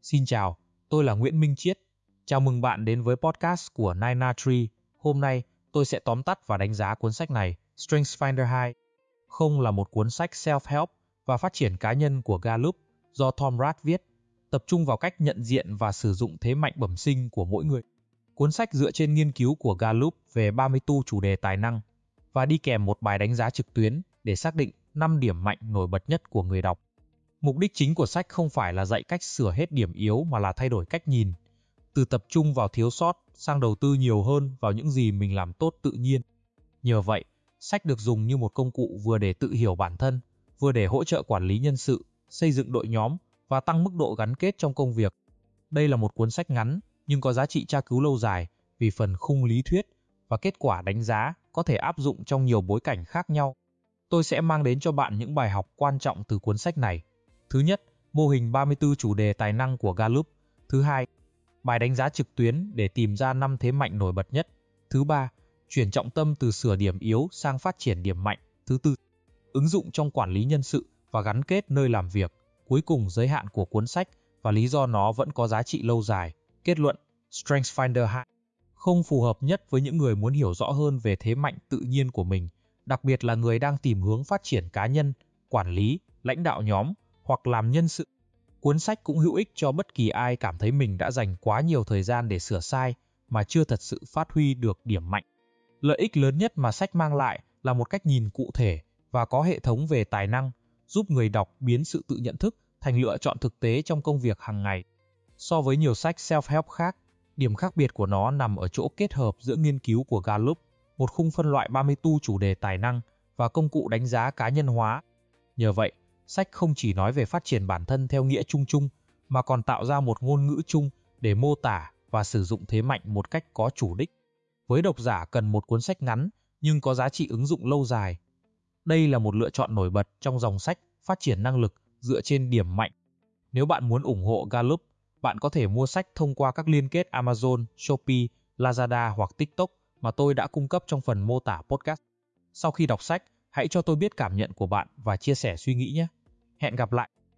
Xin chào, tôi là Nguyễn Minh Chiết. Chào mừng bạn đến với podcast của 903. Hôm nay, tôi sẽ tóm tắt và đánh giá cuốn sách này, StrengthsFinder 2. Không là một cuốn sách self-help và phát triển cá nhân của Gallup do Tom Rath viết, tập trung vào cách nhận diện và sử dụng thế mạnh bẩm sinh của mỗi người. Cuốn sách dựa trên nghiên cứu của Gallup về 34 chủ đề tài năng và đi kèm một bài đánh giá trực tuyến để xác định 5 điểm mạnh nổi bật nhất của người đọc. Mục đích chính của sách không phải là dạy cách sửa hết điểm yếu mà là thay đổi cách nhìn, từ tập trung vào thiếu sót sang đầu tư nhiều hơn vào những gì mình làm tốt tự nhiên. Nhờ vậy, sách được dùng như một công cụ vừa để tự hiểu bản thân, vừa để hỗ trợ quản lý nhân sự, xây dựng đội nhóm và tăng mức độ gắn kết trong công việc. Đây là một cuốn sách ngắn nhưng có giá trị tra cứu lâu dài vì phần khung lý thuyết và kết quả đánh giá có thể áp dụng trong nhiều bối cảnh khác nhau. Tôi sẽ mang đến cho bạn những bài học quan trọng từ cuốn sách này. Thứ nhất, mô hình 34 chủ đề tài năng của Gallup. Thứ hai, bài đánh giá trực tuyến để tìm ra 5 thế mạnh nổi bật nhất. Thứ ba, chuyển trọng tâm từ sửa điểm yếu sang phát triển điểm mạnh. Thứ tư, ứng dụng trong quản lý nhân sự và gắn kết nơi làm việc. Cuối cùng, giới hạn của cuốn sách và lý do nó vẫn có giá trị lâu dài. Kết luận, StrengthsFinder 2 không phù hợp nhất với những người muốn hiểu rõ hơn về thế mạnh tự nhiên của mình, đặc biệt là người đang tìm hướng phát triển cá nhân, quản lý, lãnh đạo nhóm hoặc làm nhân sự. Cuốn sách cũng hữu ích cho bất kỳ ai cảm thấy mình đã dành quá nhiều thời gian để sửa sai mà chưa thật sự phát huy được điểm mạnh. Lợi ích lớn nhất mà sách mang lại là một cách nhìn cụ thể và có hệ thống về tài năng, giúp người đọc biến sự tự nhận thức thành lựa chọn thực tế trong công việc hàng ngày. So với nhiều sách self-help khác, điểm khác biệt của nó nằm ở chỗ kết hợp giữa nghiên cứu của Gallup, một khung phân loại 34 chủ đề tài năng và công cụ đánh giá cá nhân hóa. Nhờ vậy, sách không chỉ nói về phát triển bản thân theo nghĩa chung chung, mà còn tạo ra một ngôn ngữ chung để mô tả và sử dụng thế mạnh một cách có chủ đích. Với độc giả cần một cuốn sách ngắn nhưng có giá trị ứng dụng lâu dài, đây là một lựa chọn nổi bật trong dòng sách phát triển năng lực dựa trên điểm mạnh. Nếu bạn muốn ủng hộ Gallup, bạn có thể mua sách thông qua các liên kết Amazon, Shopee, Lazada hoặc TikTok mà tôi đã cung cấp trong phần mô tả podcast. Sau khi đọc sách, hãy cho tôi biết cảm nhận của bạn và chia sẻ suy nghĩ nhé. Hẹn gặp lại!